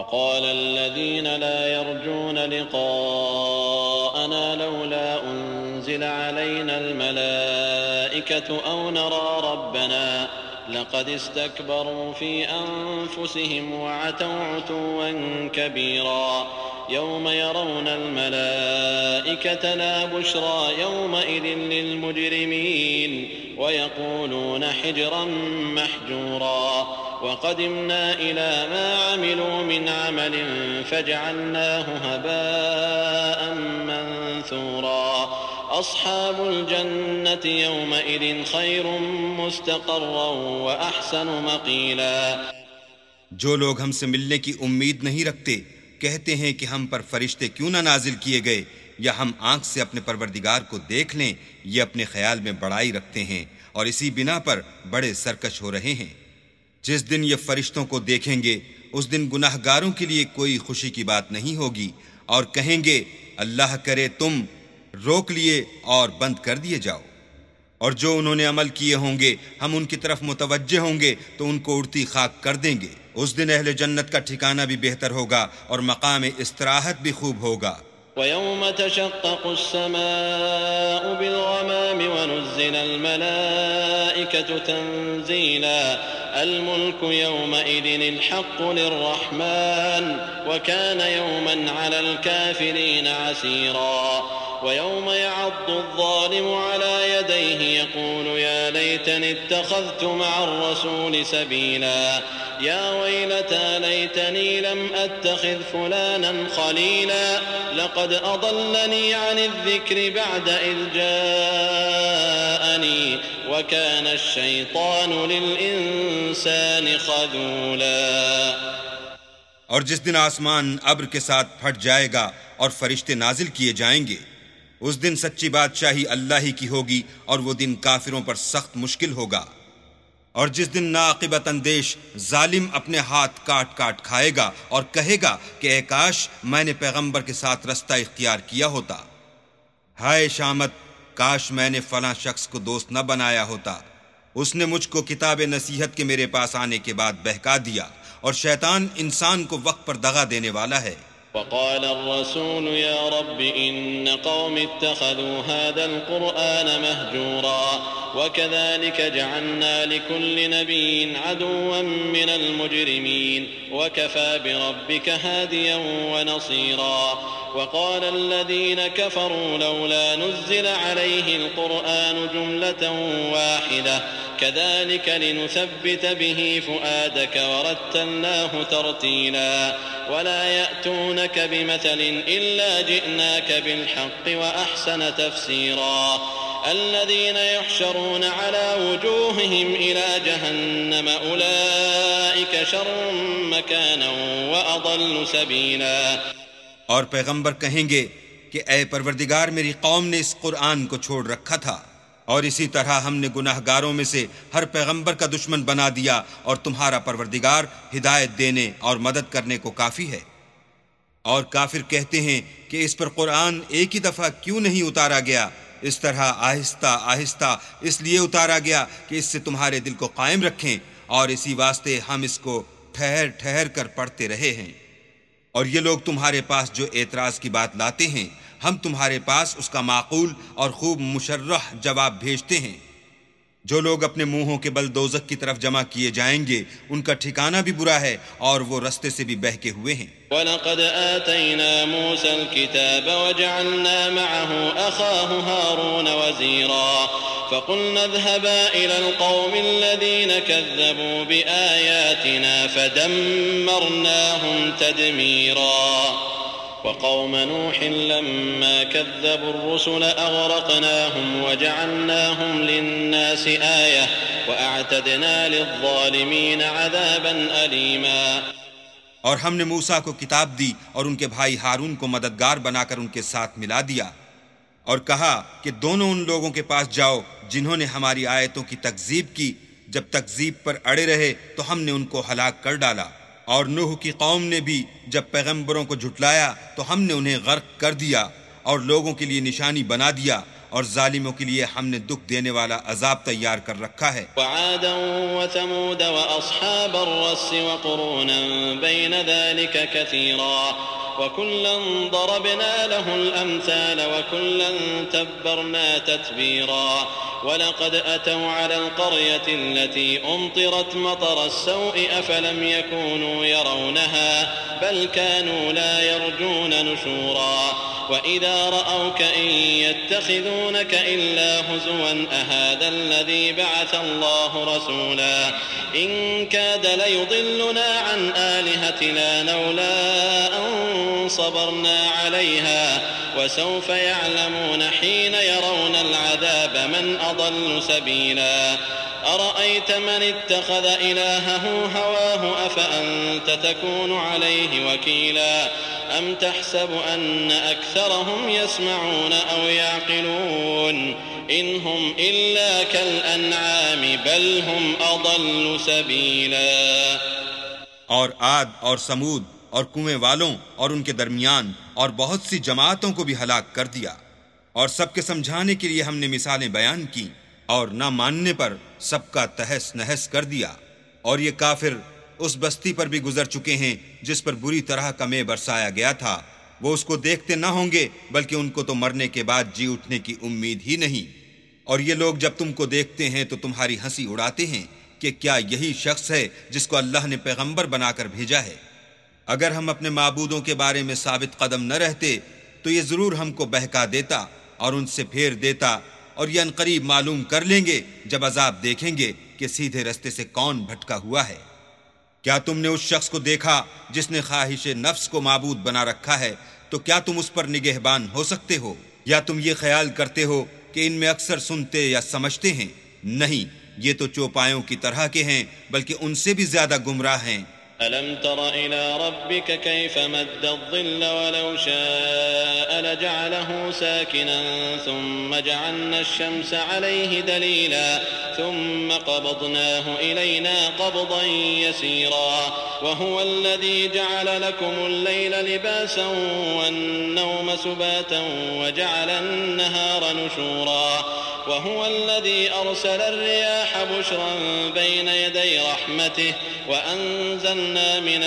وقال الذين لا يرجون لقاءنا لولا أنزل علينا الملائكة أو نرى ربنا لقد استكبروا في أنفسهم وعتوا عتوا كبيرا يوم يرون الملائكة لا بشرى يومئذ للمجرمين ويقولون حجرا محجورا وقدمنا إلى ما عملوا من عمل فجعلناه هباء منثورا أصحاب الجنة يومئذ خير مستقرا وأحسن مقيلا. جو لوگ ہم سے ملنے کی امید نہیں رکھتے کہتے ہیں کہ ہم پر فرشتے کیوں نہ نازل کیے گئے یا ہم آنکھ سے اپنے پروردگار کو دیکھ لیں. یہ اپنے خیال میں بڑائی رکھتے ہیں اور اسی بنا پر بڑے سرکش ہو رہے ہیں. جس دن یہ فرشتوں کو دیکھیں گے اس دن گناہ گاروں کے لیے کوئی خوشی کی بات نہیں ہوگی اور کہیں گے اللہ کرے تم روک لیے اور بند کر دیے جاؤ. اور جو انہوں نے عمل کیے ہوں گے ہم ان کی طرف متوجہ ہوں گے تو ان کو اڑتی خاک کر دیں گے. اس دن اہل جنت کا ٹھکانہ بھی بہتر ہوگا اور مقام استراحت بھی خوب ہوگا. وَيَوْمَ تَشَقَّقُ السَّمَاءُ بِالْغَمَامِ وَنُزِّلَ الْمَلَائِكَةُ تَنزِيلًا الْمُلْكُ يَوْمَئِذٍ الْحَقُّ لِلرَّحْمَنِ وَكَانَ يَوْمًا عَلَى الْكَافِرِينَ عَسِيرًا. ويوم يعض الظالم على يديه يقول يا ليتني اتخذت مع الرسول سبيلا يا ويلتى ليتني لم أتخذ فلانا خليلا لقد أضلني عن الذكر بعد إذ جاءني وكان الشيطان للإنسان خذولا. اور جس دن آسمان ابر کے ساتھ پھٹ جائے گا اور فرشتے نازل کیے جائیں گے اس دن سچی بادشاہی اللہ ہی کی ہوگی اور وہ دن کافروں پر سخت مشکل ہوگا. اور جس دن ناعاقبت اندیش ظالم اپنے ہاتھ کاٹ کاٹ کھائے گا اور کہے گا کہ اے کاش میں نے پیغمبر کے ساتھ رستہ اختیار کیا ہوتا. ہائے شامت کاش میں نے فلاں شخص کو دوست نہ بنایا ہوتا. اس نے مجھ کو کتاب نصیحت کے میرے پاس آنے کے بعد بہکا دیا اور شیطان انسان کو وقت پر دغا دینے والا ہے. وقال الرسول يا رب إن قوم اتخذوا هذا القرآن مهجورا وكذلك جعلنا لكل نبي عدوا من المجرمين وكفى بربك هاديا ونصيرا. وقال الذين كفروا لولا نزل عليه القرآن جملة واحدة كذلك لنثبت به فؤادك ورتلناه ترتيلا ولا يأتونك بمثل إلا جئناك بالحق وأحسن تفسيرا. الذين يحشرون على وجوههم إلى جهنم أولئك شر مكانا وأضل سبيلا. اور پیغمبر کہیں گے کہ اے پروردگار میری قوم نے اس قرآن کو چھوڑ رکھا تھا اور اسی طرح ہم نے گناہ گاروں میں سے ہر پیغمبر کا دشمن بنا دیا اور تمہارا پروردگار ہدایت دینے اور مدد کرنے کو کافی ہے. اور کافر کہتے ہیں کہ اس پر قرآن ایک ہی دفعہ کیوں نہیں اتارا گیا. اس طرح آہستہ آہستہ اس لیے اتارا گیا کہ اس سے تمہارے دل کو قائم رکھیں اور اسی واسطے ہم اس کو ٹھہر ٹھہر کر پڑھتے رہے ہیں. اور یہ لوگ تمہارے پاس جو اعتراض کی بات لاتے ہیں ہم تمہارے پاس اس کا معقول اور خوب مشرح جواب بھیجتے ہیں. جو لوگ اپنے منہوں کے بل دوزخ کی طرف جمع کیے جائیں گے ان کا ٹھکانہ بھی برا ہے اور وہ رستے سے بھی بہکے ہوئے ہیں. وَلَقَدْ آتَيْنَا مُوسَى الْكِتَابَ وَجَعَلْنَا مَعَهُ أَخَاهُ هَارُونَ وَزِيرًا فَقُلْنَا اذْهَبَا إِلَى الْقَوْمِ الَّذِينَ كَذَّبُوا بِآيَاتِنَا فَدَمَّرْنَاهُمْ تَدْمِيرًا. وقوم نوح لما كذبوا الرسل أغرقناهم وجعلناهم للناس آية وأعتدنا للظالمين عذابا أليما. اور ہم نے موسیٰ کو کتاب دی اور ان کے بھائی ہارون کو مددگار بنا کر ان کے ساتھ ملا دیا اور کہا کہ دونوں ان لوگوں کے پاس جاؤ جنہوں نے ہماری آیتوں کی تکذیب کی. جب تکذیب پر اڑے رہے تو ہم نے ان کو ہلاک کر ڈالا. اور نوح کی قوم نے بھی جب پیغمبروں کو جھٹلایا تو ہم نے انہیں غرق کر دیا اور لوگوں کے لیے نشانی بنا دیا اور ظالموں کے لیے ہم نے دکھ دینے والا عذاب تیار کر رکھا ہے۔ وعادا وثمود واصحاب الرس وقرونا بين ذلك كثيرا وكلا ضربنا له الامثال وكلا تبرنا تتبيرا ولقد اتوا على القرية التي امطرت مطر السوء افلم يكونوا يرونها بل كانوا لا يرجون نشورا وإذا رأوك إن يتخذونك إلا هزوا أهذا الذي بعث الله رسولا إن كاد ليضلنا عن آلهتنا لولا أن صبرنا عليها وسوف يعلمون حين يرون العذاب من أضل سبيلا أرأيت من اتخذ إلهه هواه أفأنت تكون عليه وكيلا أم تحسب أن أكثرهم يسمعون أو يعقلون إن هم إلا كالأنعام بل هم أضل سبيلا۔ اور عاد اور سمود اور کنویں والوں اور ان کے درمیان اور بہت سی جماعتوں کو بھی ہلاک کر دیا، اور سب کے سمجھانے کے لیے ہم نے مثالیں بیان کی، اور نہ ماننے پر سب کا تہس نہس کر دیا۔ اور یہ کافر اس بستی پر بھی گزر چکے ہیں جس پر بری طرح کا مے برسایا گیا تھا، وہ اس کو دیکھتے نہ ہوں گے بلکہ ان کو تو مرنے کے بعد جی اٹھنے کی امید ہی نہیں۔ اور یہ لوگ جب تم کو دیکھتے ہیں تو تمہاری ہنسی اڑاتے ہیں کہ کیا یہی شخص ہے جس کو اللہ نے پیغمبر بنا کر بھیجا ہے؟ اگر ہم اپنے معبودوں کے بارے میں ثابت قدم نہ رہتے تو یہ ضرور ہم کو بہکا دیتا اور ان سے پھیر دیتا، اور یہ عنقریب معلوم کر لیں گے جب عذاب دیکھیں گے کہ سیدھے رستے سے کون بھٹکا ہوا ہے۔ کیا تم نے اس شخص کو دیکھا جس نے خواہش نفس کو معبود بنا رکھا ہے؟ تو کیا تم اس پر نگہبان ہو سکتے ہو؟ یا تم یہ خیال کرتے ہو کہ ان میں اکثر سنتے یا سمجھتے ہیں؟ نہیں، یہ تو چوپایوں کی طرح کے ہیں، بلکہ ان سے بھی زیادہ گمراہ ہیں۔ ألم تر إلى ربك كيف مد الظل ولو شاء لجعله ساكنا ثم جعلنا الشمس عليه دليلا ثم قبضناه إلينا قبضا يسيرا وهو الذي جعل لكم الليل لباسا والنوم سباتا وجعل النهار نشورا وهو الذي أرسل الرياح بشرا بين يدي رحمته وأنزلنا من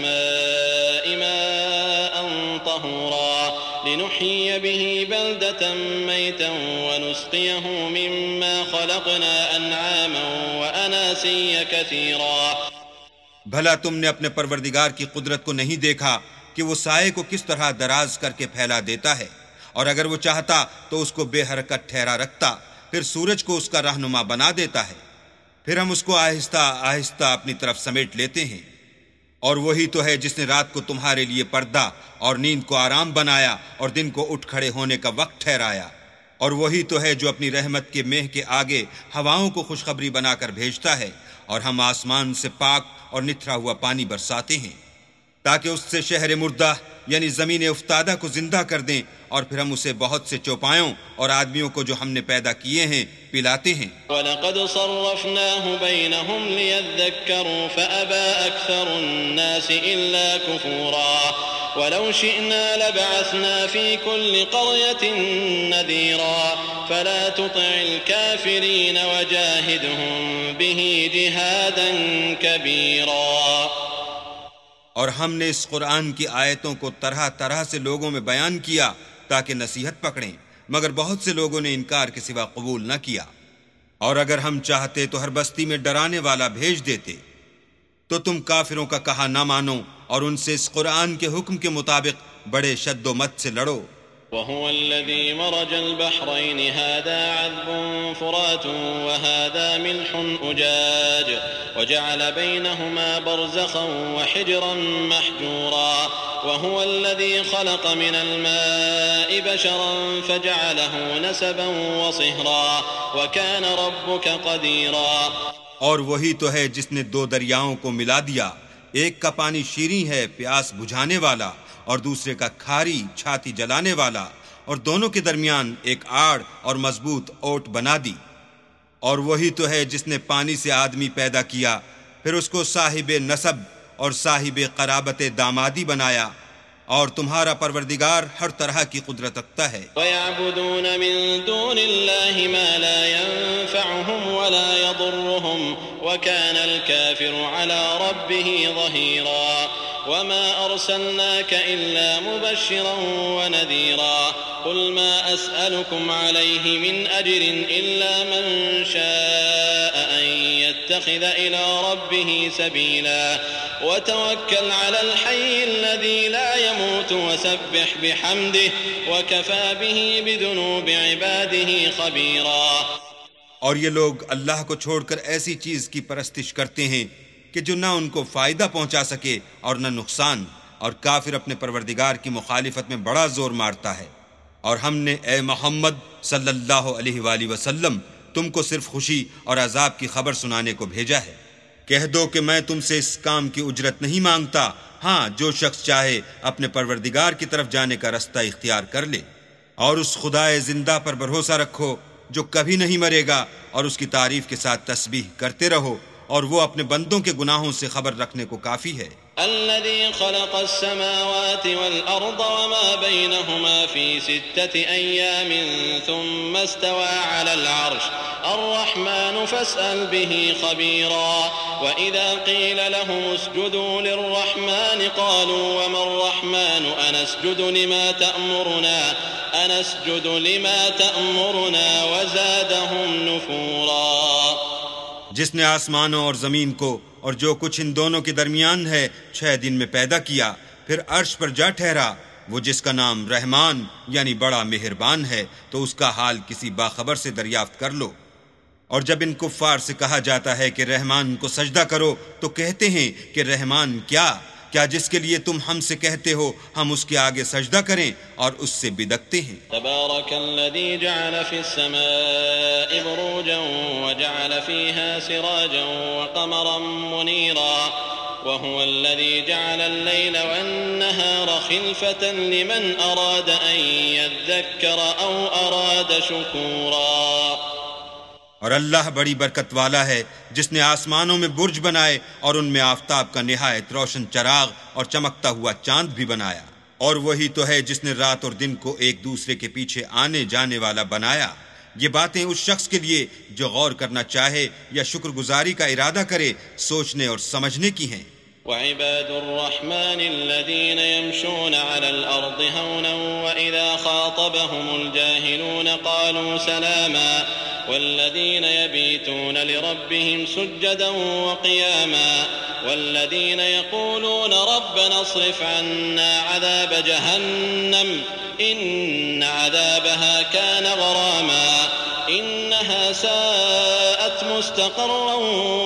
السماء ماء طهورا لنحيي به بلدة ميتا ونسقيه مما خلقنا أنعاما وأناسيا كثيرا۔ بھلا تم نے اپنے پروردگار کی قدرت کو نہیں دیکھا کہ وہ سائے کو کس طرح دراز کر کے پھیلا دیتا ہے، اور اگر وہ چاہتا تو اس کو بے حرکت ٹھہرا رکھتا، پھر سورج کو اس کا رہنما بنا دیتا ہے، پھر ہم اس کو آہستہ آہستہ اپنی طرف سمیٹ لیتے ہیں۔ اور وہی تو ہے جس نے رات کو تمہارے لیے پردہ اور نیند کو آرام بنایا اور دن کو اٹھ کھڑے ہونے کا وقت ٹھہرایا، اور وہی تو ہے جو اپنی رحمت کے مہ کے آگے ہواؤں کو خوشخبری بنا کر بھیجتا ہے، اور ہم آسمان سے پاک اور نتھرا ہوا پانی برساتے ہیں تاکہ اس سے شہر مردہ یعنی زمین افتادہ کو زندہ کر دیں، اور پھر ہم اسے بہت سے چوپایوں اور آدمیوں کو جو ہم نے پیدا کیے ہیں پلاتے ہیں۔ وَلَقَدْ صَرَّفْنَاهُ بَيْنَهُمْ لِيَذَّكَّرُوا فَأَبَى أَكْثَرُ النَّاسِ إِلَّا كُفُورًا وَلَوْ شِئْنَا لَبَعَثْنَا فِي كُلِّ قَرْيَةٍ نَذِيرًا فَلَا تُطِعِ الْكَافِرِينَ وَجَاهِدْهُمْ بِهِ جِهَادًا كَبِيرًا۔ اور ہم نے اس قرآن کی آیتوں کو طرح طرح سے لوگوں میں بیان کیا تاکہ نصیحت پکڑیں، مگر بہت سے لوگوں نے انکار کے سوا قبول نہ کیا۔ اور اگر ہم چاہتے تو ہر بستی میں ڈرانے والا بھیج دیتے، تو تم کافروں کا کہا نہ مانو اور ان سے اس قرآن کے حکم کے مطابق بڑے شد و مت سے لڑو۔ وهو الذي مرج البحرين هذا عذب فرات وهذا ملح أجاج وجعل بينهما برزخا وحجرا محجورا وهو الذي خلق من الماء بشرا فجعله نسبا وصهرا وكان ربك قديرا۔ اور وہی تو ہے جس نے دو دریاؤں کو ملا دیا، ایک کا پانی شیریں ہے پیاس بجھانے والا، اور دوسرے کا کھاری چھاتی جلانے والا، اور دونوں کے درمیان ایک آڑ اور مضبوط اوٹ بنا دی۔ اور وہی تو ہے جس نے پانی سے آدمی پیدا کیا، پھر اس کو صاحب نسب اور صاحب قرابت دامادی بنایا، اور تمہارا پروردگار ہر طرح کی قدرت رکھتا ہے۔ وَيَعْبُدُونَ مِن دُونِ اللَّهِ مَا لَا يَنفَعُهُمْ وَلَا يَضُرُّهُمْ وَكَانَ الْكَافِرُ عَلَى رَبِّهِ ظَهِيرًا وَمَا أَرْسَلْنَاكَ إِلَّا مُبَشِّرًا وَنَذِيرًا قُلْ مَا أَسْأَلُكُمْ عَلَيْهِ مِنْ أَجْرٍ إِلَّا مَنْ شَاءَ أَنْ يَتَّخِذَ إِلَى رَبِّهِ سَبِيلًا وَتَوَكَّلْ عَلَى الْحَيِّ الَّذِي لَا يَمُوتُ وَسَبِّحْ بِحَمْدِهِ وَكَفَى بِهِ بِذُنُوبِ عِبَادِهِ خَبِيرًا۔ اور یہ لوگ اللہ کو چھوڑ کر ایسی چیز کی پرستش کرتے ہیں کہ جو نہ ان کو فائدہ پہنچا سکے اور نہ نقصان، اور کافر اپنے پروردگار کی مخالفت میں بڑا زور مارتا ہے۔ اور ہم نے اے محمد صلی اللہ علیہ وآلہ وسلم تم کو صرف خوشی اور عذاب کی خبر سنانے کو بھیجا ہے۔ کہہ دو کہ میں تم سے اس کام کی اجرت نہیں مانگتا، ہاں جو شخص چاہے اپنے پروردگار کی طرف جانے کا رستہ اختیار کر لے، اور اس خدائے زندہ پر بھروسہ رکھو جو کبھی نہیں مرے گا، اور اس کی تعریف کے ساتھ تسبیح کرتے رہو، اور وہ اپنے بندوں کے گناہوں سے خبر رکھنے کو کافی ہے۔ الذي خلق السماوات والأرض وما بينهما في 6 أيام ثم استوى على العرش الرحمن فاسأل به خبيرا وإذا قيل لهم اسجدوا للرحمن قالوا وما الرحمن أنسجد لما تأمرنا وزادهم نفورا۔ جس نے آسمانوں اور زمین کو اور جو کچھ ان دونوں کے درمیان ہے 6 دن میں پیدا کیا، پھر عرش پر جا ٹھہرا، وہ جس کا نام رحمان یعنی بڑا مہربان ہے، تو اس کا حال کسی باخبر سے دریافت کر لو۔ اور جب ان کفار سے کہا جاتا ہے کہ رحمان کو سجدہ کرو تو کہتے ہیں کہ رحمان کیا جس کے لیے تم ہم سے کہتے ہو ہم اس کے آگے سجدہ کریں، اور اس سے بدکتے ہیں۔ تبارک الذی جعل فی السماء بروجا وجعل فیها سراجا وقمرا منیرا وهو الذي جعل الليل والنهار خلفة لمن أراد أن يذكر أو أراد شكورا۔ اور اللہ بڑی برکت والا ہے جس نے آسمانوں میں برج بنائے اور ان میں آفتاب کا نہایت روشن چراغ اور چمکتا ہوا چاند بھی بنایا، اور وہی تو ہے جس نے رات اور دن کو ایک دوسرے کے پیچھے آنے جانے والا بنایا۔ یہ باتیں اس شخص کے لیے جو غور کرنا چاہے یا شکر گزاری کا ارادہ کرے سوچنے اور سمجھنے کی ہیں۔ وعباد الرحمن الذين يمشون على الأرض هونا وإذا خاطبهم الجاهلون قالوا سلاما والذين يبيتون لربهم سجدا وقياما والذين يقولون ربنا اصرف عنا عذاب جهنم إن عذابها كان غراما إنها ساءت مستقرا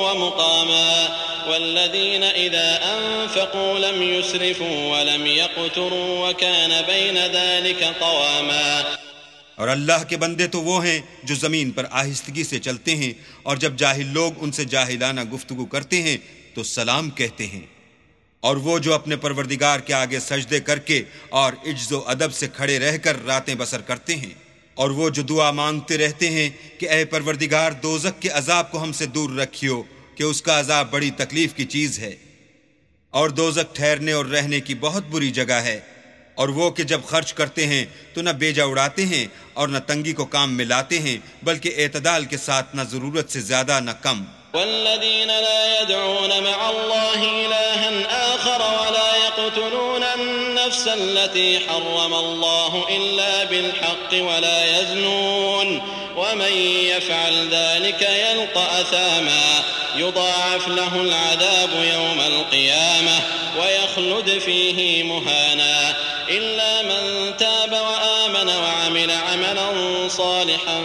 ومقاما والذين إذا أنفقوا لم يسرفوا ولم يقتروا وكان بين ذلك قواما۔ اور اللہ کے بندے تو وہ ہیں جو زمین پر آہستگی سے چلتے ہیں، اور جب جاہل لوگ ان سے جاہلانہ گفتگو کرتے ہیں تو سلام کہتے ہیں، اور وہ جو اپنے پروردگار کے آگے سجدے کر کے اور عجز و ادب سے کھڑے رہ کر راتیں بسر کرتے ہیں، اور وہ جو دعا مانگتے رہتے ہیں کہ اے پروردگار دوزخ کے عذاب کو ہم سے دور رکھیو کہ اس کا عذاب بڑی تکلیف کی چیز ہے، اور دوزخ ٹھہرنے اور رہنے کی بہت بری جگہ ہے۔ اور وہ کہ جب خرچ کرتے ہیں تو نہ بیجا اڑاتے ہیں اور نہ تنگی کو کام میں لاتے ہیں، بلکہ اعتدال کے ساتھ نہ ضرورت سے زیادہ نہ کم۔ والذين لا يدعون مع الله إلها آخر ولا يقتلون النفس التي حرم الله إلا بالحق ولا يزنون ومن يفعل ذلك يلقى أثاما يضاعف له العذاب يوم القيامة ويخلد فيه مهانا إلا من تاب وآمن وعمل عملا صالحا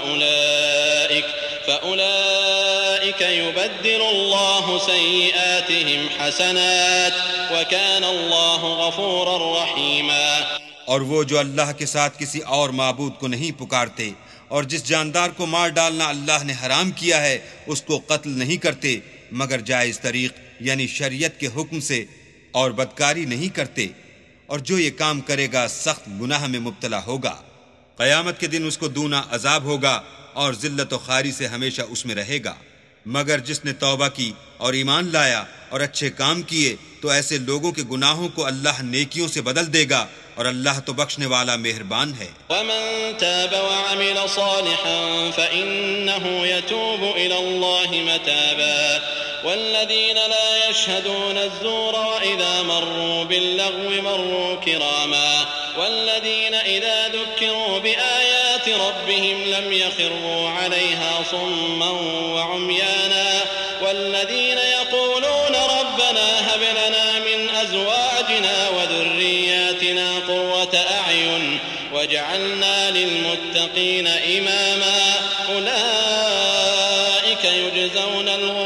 فأولئك يبدل الله سيئاتهم حسنات وكان الله غفورا رحيما۔ اور وہ جو اللہ کے ساتھ کسی اور معبود کو نہیں پکارتے، اور جس جاندار کو مار ڈالنا اللہ نے حرام کیا ہے اس کو قتل نہیں کرتے مگر جائز طریق یعنی شریعت کے حکم سے، اور بدکاری نہیں کرتے، اور جو یہ کام کرے گا سخت گناہ میں مبتلا ہوگا، قیامت کے دن اس کو دونا عذاب ہوگا اور ذلت و خواری سے ہمیشہ اس میں رہے گا۔ مگر جس نے توبہ کی اور ایمان لایا اور اچھے کام کیے تو ایسے لوگوں کے گناہوں کو اللہ نیکیوں سے بدل دے گا، اور اللہ تو بخشنے والا مہربان ہے۔ ومن تاب وعمل صالحا فإنه يتوب إلى الله متابا والذين لا يشهدون الزور وإذا مروا باللغو مروا كراما والذين إذا ذكروا بآيات ربهم لم يخروا عليها صما وعميانا والذين يقولون ربنا هب لنا من أزواجنا وذرياتنا قرة أعين وجعلنا للمتقين إماما أولئك يجزون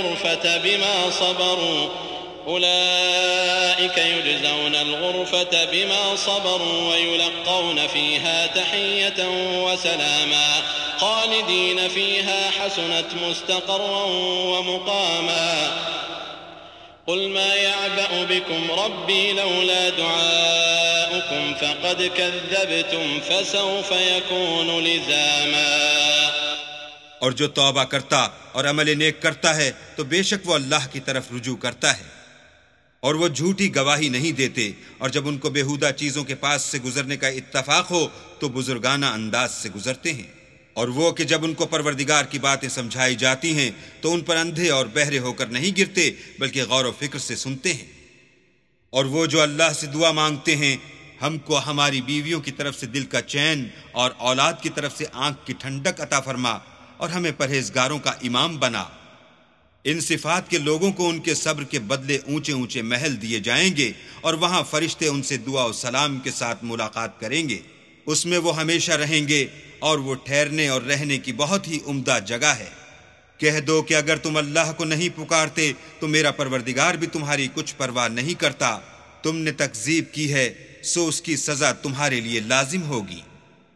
الغرفة بما صبروا ويلقون فيها تحية وسلاما خالدين فيها حسنت مستقرا ومقاما قل ما يعبأ بكم ربي لولا دعاؤكم فقد كذبتم فسوف يكون لزاما۔ اور جو توبہ کرتا اور عمل نیک کرتا ہے تو بے شک وہ اللہ کی طرف رجوع کرتا ہے، اور وہ جھوٹی گواہی نہیں دیتے، اور جب ان کو بیہودہ چیزوں کے پاس سے گزرنے کا اتفاق ہو تو بزرگانہ انداز سے گزرتے ہیں، اور وہ کہ جب ان کو پروردگار کی باتیں سمجھائی جاتی ہیں تو ان پر اندھے اور بہرے ہو کر نہیں گرتے بلکہ غور و فکر سے سنتے ہیں، اور وہ جو اللہ سے دعا مانگتے ہیں ہم کو ہماری بیویوں کی طرف سے دل کا چین اور اولاد کی طرف سے آنکھ کی ٹھنڈک عطا فرما اور ہمیں پرہیزگاروں کا امام بنا۔ ان صفات کے لوگوں کو ان کے صبر کے بدلے اونچے اونچے محل دیے جائیں گے، اور وہاں فرشتے ان سے دعا و سلام کے ساتھ ملاقات کریں گے، اس میں وہ ہمیشہ رہیں گے، اور وہ ٹھہرنے اور رہنے کی بہت ہی عمدہ جگہ ہے۔ کہہ دو کہ اگر تم اللہ کو نہیں پکارتے تو میرا پروردگار بھی تمہاری کچھ پرواہ نہیں کرتا، تم نے تکذیب کی ہے سو اس کی سزا تمہارے لیے لازم ہوگی۔